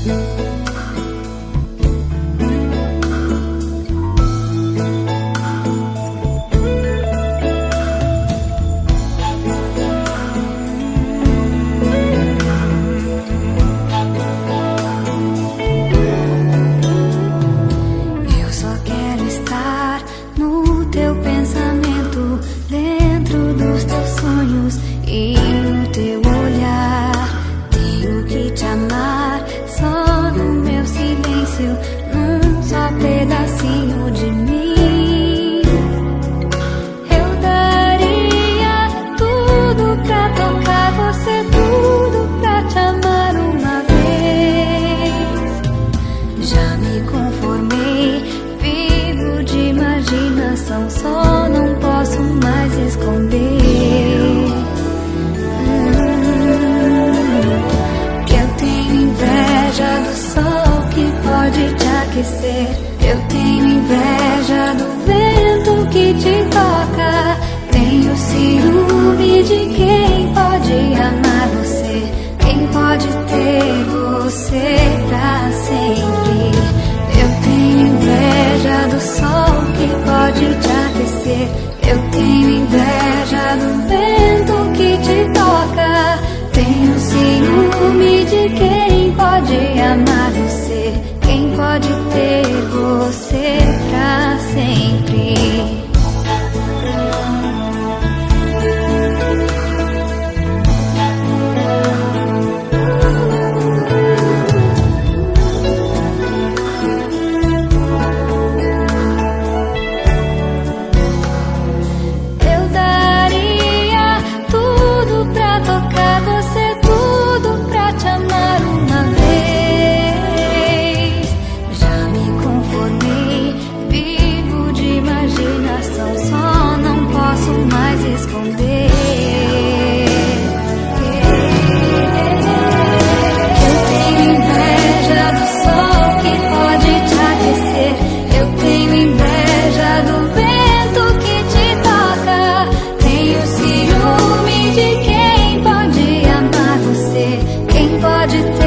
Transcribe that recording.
Só não posso mais esconder que eu tenho inveja do sol que pode te aquecer. Eu tenho inveja do vento que te toca. Tenho ciúme de quem pode amar você, quem pode ter você pra sempre. Eu tenho inveja do sol que pode te aquecer. Eu tenho inveja do vento que te toca. Tenho ciúme de quem pode amar você, quem pode ter você pra sempre. Pode ter